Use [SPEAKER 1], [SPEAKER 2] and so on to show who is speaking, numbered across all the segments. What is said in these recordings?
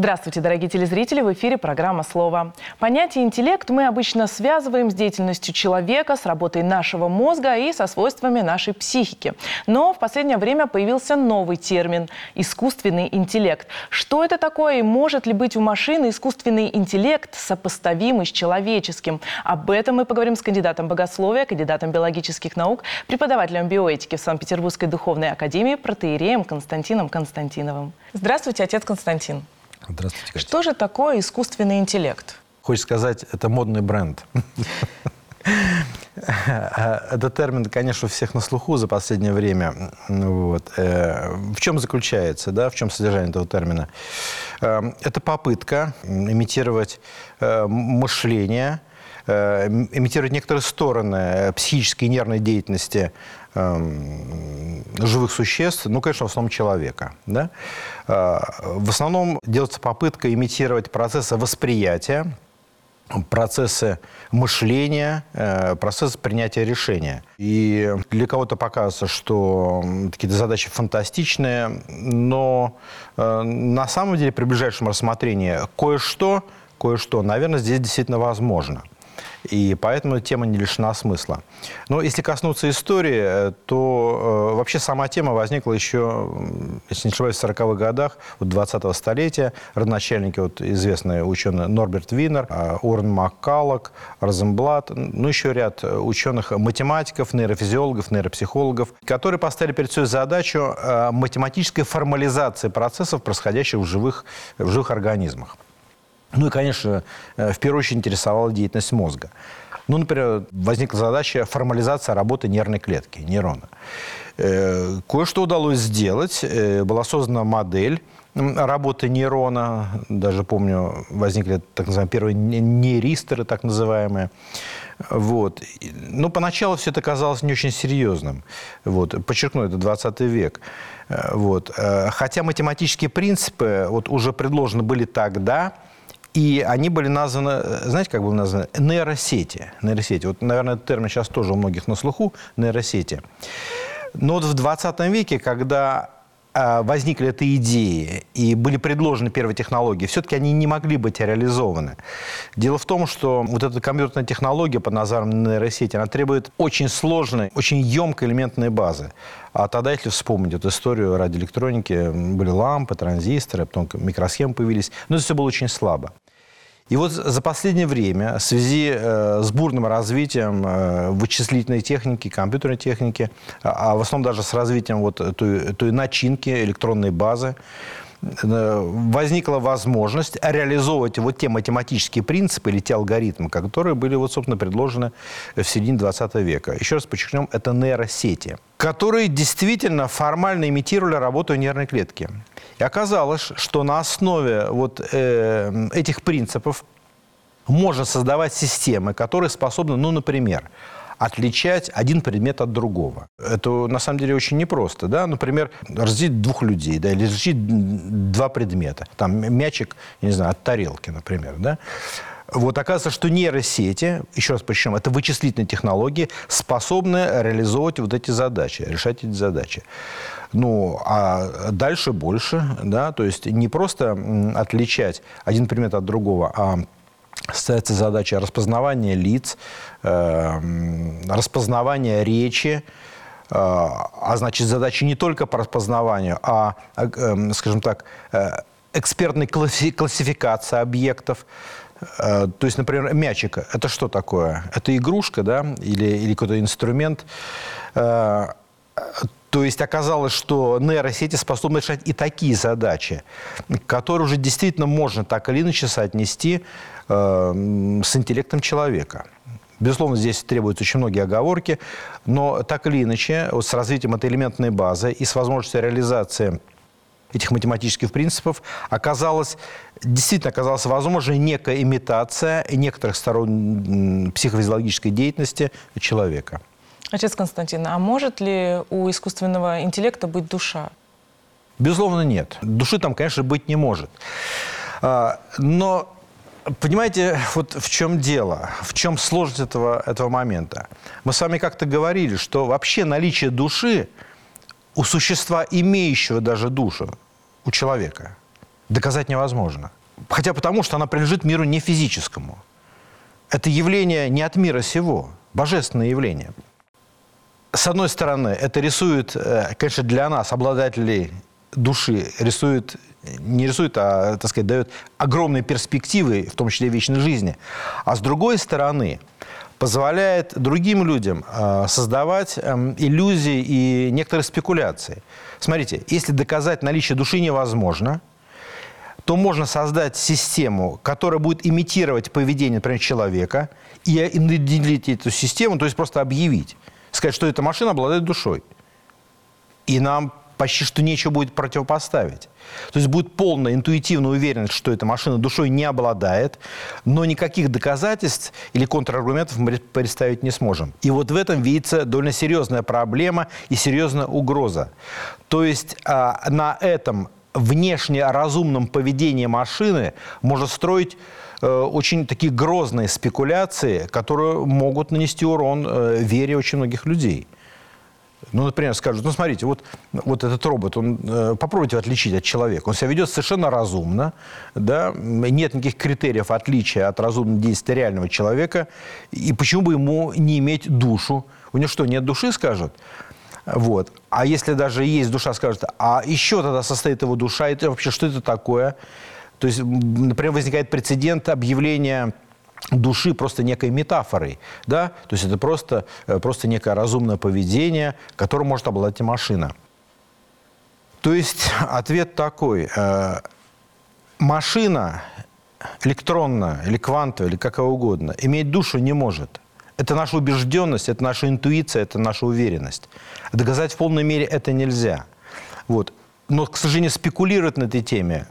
[SPEAKER 1] Здравствуйте, дорогие телезрители! В эфире программа «Слово». Понятие «интеллект» мы обычно связываем с деятельностью человека, с работой нашего мозга и со свойствами нашей психики. Но в последнее время появился новый термин – искусственный интеллект. Что это такое и может ли быть у машины искусственный интеллект сопоставимый с человеческим? Об этом мы поговорим с кандидатом богословия, кандидатом биологических наук, преподавателем биоэтики в Санкт-Петербургской духовной академии протоиереем Константином Константиновым. Здравствуйте, отец Константин.
[SPEAKER 2] Здравствуйте, Катя.
[SPEAKER 1] Что же такое искусственный интеллект?
[SPEAKER 2] Хочешь сказать, это модный бренд. Этот термин, конечно, у всех на слуху за последнее время. В чем заключается, в чем содержание этого термина? Это попытка имитировать мышление, имитировать некоторые стороны психической и нервной деятельности живых существ, конечно, в основном человека. Да? В основном делается попытка имитировать процессы восприятия, процессы мышления, процессы принятия решения. И для кого-то показывается, что какие-то задачи фантастичные, но на самом деле при ближайшем рассмотрении кое-что, наверное, здесь действительно возможно. И поэтому тема не лишена смысла. Но если коснуться истории, то вообще сама тема возникла еще, если не ошибаюсь, в 40-х годах 20-го столетия. Родоначальники, известные ученые Норберт Винер, Уоррен Маккаллок, Розенблат, еще ряд ученых-математиков, нейрофизиологов, нейропсихологов, которые поставили перед собой задачу математической формализации процессов, происходящих в живых организмах. И, конечно, в первую очередь интересовала деятельность мозга. Например, возникла задача формализации работы нервной клетки, нейрона. Кое-что удалось сделать. Была создана модель работы нейрона. Даже помню, возникли так называемые первые нейристоры, так называемые. Но поначалу все это казалось не очень серьезным. Подчеркну, это 20 век. Хотя математические принципы уже предложены были тогда, и они были названы, знаете, как были названы? Нейросети. Наверное, этот термин сейчас тоже у многих на слуху, нейросети. Но в 20 веке, когда возникли эти идеи и были предложены первые технологии, все-таки они не могли быть реализованы. Дело в том, что эта компьютерная технология под названием нейросети, она требует очень сложной, очень емкой элементной базы. А тогда, если вспомнить эту историю радиоэлектроники, были лампы, транзисторы, потом микросхемы появились, но это все было очень слабо. И за последнее время, в связи с бурным развитием вычислительной техники, компьютерной техники, а в основном даже с развитием той начинки, электронной базы, возникла возможность реализовывать те математические принципы или те алгоритмы, которые были, собственно, предложены в середине 20 века. Еще раз подчеркнем, это нейросети, которые действительно формально имитировали работу нервной клетки. И оказалось, что на основе этих принципов можно создавать системы, которые способны, например, отличать один предмет от другого. Это, на самом деле, очень непросто. Например, разделить двух людей, или разделить два предмета. Мячик, я не знаю, от тарелки, например. Оказывается, что нейросети, еще раз подчеркнем, это вычислительные технологии, способны реализовывать эти задачи, решать эти задачи. А дальше больше, то есть не просто отличать один предмет от другого, а ставится задача распознавания лиц, распознавания речи, значит, задача не только по распознаванию, а, скажем так, экспертной классификации объектов. То есть, например, мячик – это что такое? Это игрушка, или какой-то инструмент. То есть оказалось, что нейросети способны решать и такие задачи, которые уже действительно можно так или иначе соотнести с интеллектом человека. Безусловно, здесь требуются очень многие оговорки, но так или иначе, с развитием этой элементной базы и с возможностью реализации этих математических принципов действительно оказалась возможной некая имитация некоторых сторон психофизиологической деятельности человека.
[SPEAKER 1] Отец Константин, а может ли у искусственного интеллекта быть душа?
[SPEAKER 2] Безусловно, нет. Души там, конечно, быть не может. Но, понимаете, в чем дело, в чем сложность этого момента? Мы с вами как-то говорили, что вообще наличие души у существа, имеющего даже душу, у человека, доказать невозможно. Хотя потому, что она принадлежит миру не физическому. Это явление не от мира сего, божественное явление. С одной стороны, это рисует, конечно, для нас, обладателей души, не рисует, а, так сказать, дает огромные перспективы, в том числе вечной жизни. А с другой стороны, позволяет другим людям создавать иллюзии и некоторые спекуляции. Смотрите, если доказать наличие души невозможно, то можно создать систему, которая будет имитировать поведение, например, человека, и наделить эту систему, то есть просто объявить, сказать, что эта машина обладает душой. И нам почти что нечего будет противопоставить. То есть будет полная интуитивная уверенность, что эта машина душой не обладает, но никаких доказательств или контраргументов мы представить не сможем. И вот в этом видится довольно серьезная проблема и серьезная угроза. То есть на этом внешне разумном поведении машины можно строить очень такие грозные спекуляции, которые могут нанести урон вере очень многих людей. Ну, например, скажут, ну, смотрите, вот этот робот, попробуйте отличить от человека. Он себя ведет совершенно разумно, да, нет никаких критериев отличия от разумного действия реального человека. И почему бы ему не иметь душу? У него что, нет души, скажут? Вот. А если даже есть душа, скажут, а еще тогда состоит его душа, это вообще что это такое? То есть, например, возникает прецедент объявления души просто некой метафорой, да? То есть это просто некое разумное поведение, которым может обладать и машина. То есть ответ такой. Машина электронная или квантовая, или какая угодно, иметь душу не может. Это наша убежденность, это наша интуиция, это наша уверенность. Доказать в полной мере это нельзя. Вот. Но, к сожалению, спекулировать на этой теме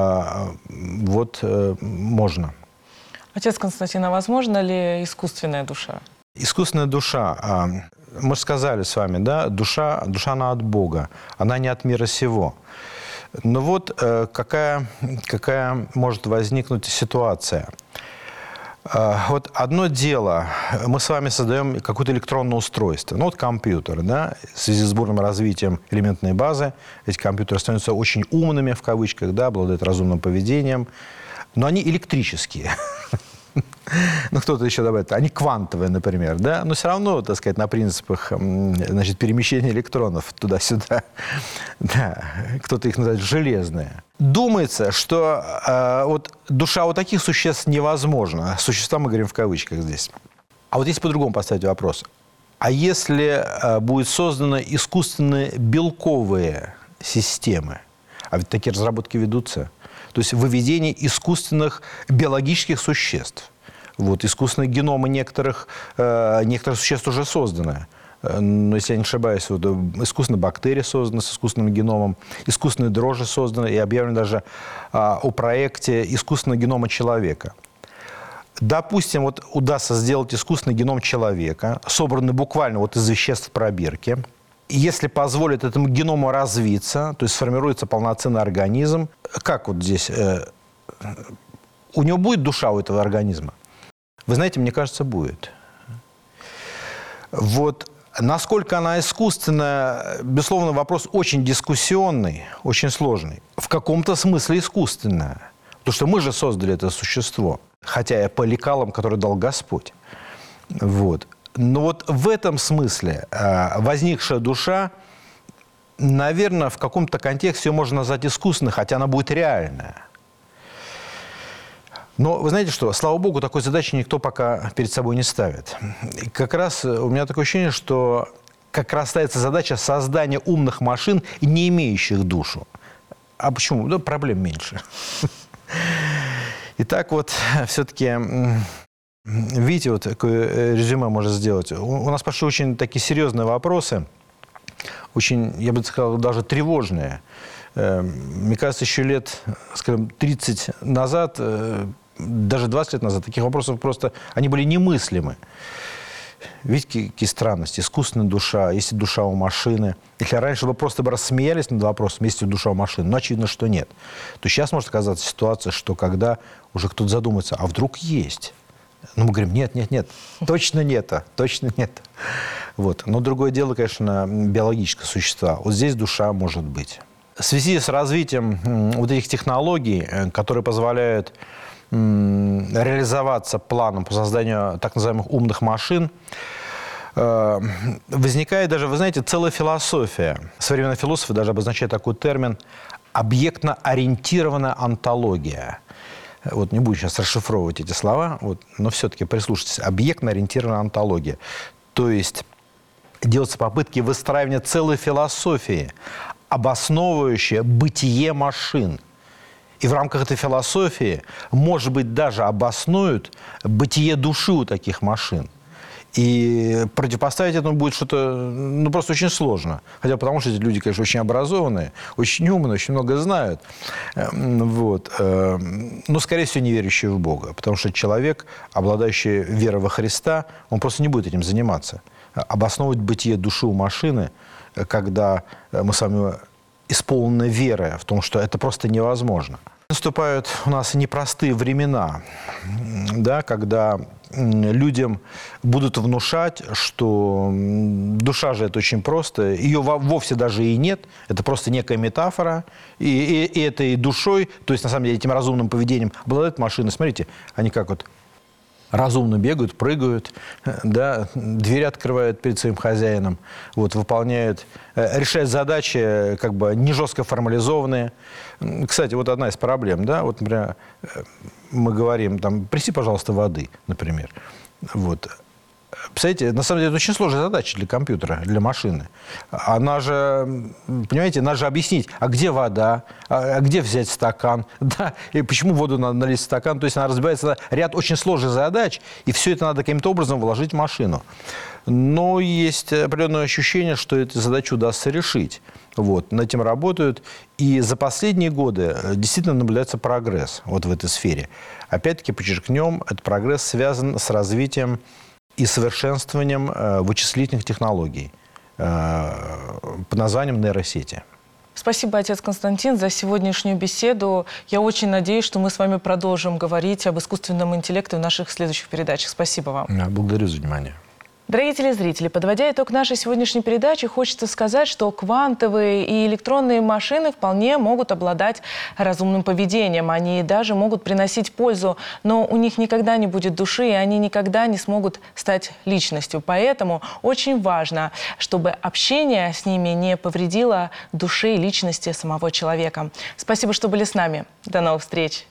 [SPEAKER 2] можно.
[SPEAKER 1] Отец Константин, а возможно ли искусственная душа?
[SPEAKER 2] Искусственная душа, мы же сказали с вами, да, душа она от Бога, она не от мира сего. Но вот какая может возникнуть ситуация. Вот одно дело, мы с вами создаем какое-то электронное устройство, ну вот компьютер, да, в связи с бурным развитием элементной базы, эти компьютеры становятся очень умными, в кавычках, да, обладают разумным поведением, но они электрические. Ну, кто-то еще добавит, они квантовые, например, да, но все равно, так сказать, на принципах, значит, перемещения электронов туда-сюда, да, кто-то их называет железные. Думается, что вот душа у таких существ невозможна. Существа мы говорим в кавычках здесь. А вот если по-другому поставить вопрос. А если будут созданы искусственные белковые системы, а ведь такие разработки ведутся, то есть выведение искусственных биологических существ. Вот, искусственные геномы некоторых существ уже созданы. Но, если я не ошибаюсь, вот, искусственные бактерии созданы с искусственным геномом, искусственные дрожжи созданы, и объявлено даже о проекте искусственного генома человека. Допустим, вот удастся сделать искусственный геном человека, собранный буквально вот из веществ пробирки. Если позволит этому геному развиться, то есть сформируется полноценный организм, как вот здесь, у него будет душа у этого организма? Вы знаете, мне кажется, будет. Вот насколько она искусственная, безусловно, вопрос очень дискуссионный, очень сложный. В каком-то смысле искусственная. Потому что мы же создали это существо, хотя и по лекалам, которые дал Господь. Вот. Но вот в этом смысле возникшая душа, наверное, в каком-то контексте ее можно назвать искусственной, хотя она будет реальная. Но вы знаете что, слава богу, такой задачи никто пока перед собой не ставит. И как раз у меня такое ощущение, что как раз ставится задача создания умных машин, не имеющих душу. А почему? Да, проблем меньше. Итак, вот все-таки, видите, вот такое резюме можно сделать. У нас пошли очень такие серьезные вопросы, очень, я бы сказал, даже тревожные. Мне кажется, еще лет, скажем, 30 назад, даже 20 лет назад, таких вопросов просто, они были немыслимы. Видите, какие странности. Искусственная душа, есть ли душа у машины. Если раньше бы просто рассмеялись над вопросом, есть ли душа у машины, но очевидно, что нет. То сейчас может оказаться ситуация, что когда уже кто-то задумается, а вдруг есть? Ну, мы говорим, нет, точно нет. Вот. Но другое дело, конечно, биологическое существо. Вот здесь душа может быть. В связи с развитием вот этих технологий, которые позволяют реализоваться планом по созданию так называемых умных машин, возникает даже, вы знаете, целая философия. Современные философы даже обозначают такой термин «объектно-ориентированная онтология». Вот не буду сейчас расшифровывать эти слова, вот, но все-таки прислушайтесь. Объектно-ориентированная онтология. То есть делаются попытки выстраивания целой философии, обосновывающей бытие машин. И в рамках этой философии, может быть, даже обоснуют бытие души у таких машин. И противопоставить этому будет что-то, ну, просто очень сложно. Хотя потому что эти люди, конечно, очень образованные, очень умные, очень много знают. Вот. Но, скорее всего, не верящие в Бога. Потому что человек, обладающий верой во Христа, он просто не будет этим заниматься. Обосновывать бытие души у машины, когда мы с вами исполнены веры в том, что это просто невозможно. Наступают у нас непростые времена, да, когда людям будут внушать, что душа же это очень просто, ее вовсе даже и нет, это просто некая метафора, и этой душой, то есть на самом деле этим разумным поведением обладают машины. Смотрите, они как вот разумно бегают, прыгают, да, двери открывают перед своим хозяином, вот, выполняют, решают задачи как бы не жестко формализованные. Кстати, вот одна из проблем, да, вот, например, мы говорим, там, принеси, пожалуйста, воды, например. Вот. Представляете, на самом деле это очень сложная задача для компьютера, для машины. Она же, понимаете, надо же объяснить, а где вода, а где взять стакан, да, и почему воду надо налить в стакан. То есть она разбивается на ряд очень сложных задач, и все это надо каким-то образом вложить в машину. Но есть определенное ощущение, что эти задачи удастся решить. Вот, над этим работают. И за последние годы действительно наблюдается прогресс вот в этой сфере. Опять-таки, подчеркнем, этот прогресс связан с развитием и совершенствованием вычислительных технологий под названием нейросети.
[SPEAKER 1] Спасибо, отец Константин, за сегодняшнюю беседу. Я очень надеюсь, что мы с вами продолжим говорить об искусственном интеллекте в наших следующих передачах. Спасибо вам.
[SPEAKER 2] Благодарю за внимание.
[SPEAKER 1] Дорогие телезрители, подводя итог нашей сегодняшней передачи, хочется сказать, что квантовые и электронные машины вполне могут обладать разумным поведением. Они даже могут приносить пользу, но у них никогда не будет души, и они никогда не смогут стать личностью. Поэтому очень важно, чтобы общение с ними не повредило душе и личности самого человека. Спасибо, что были с нами. До новых встреч!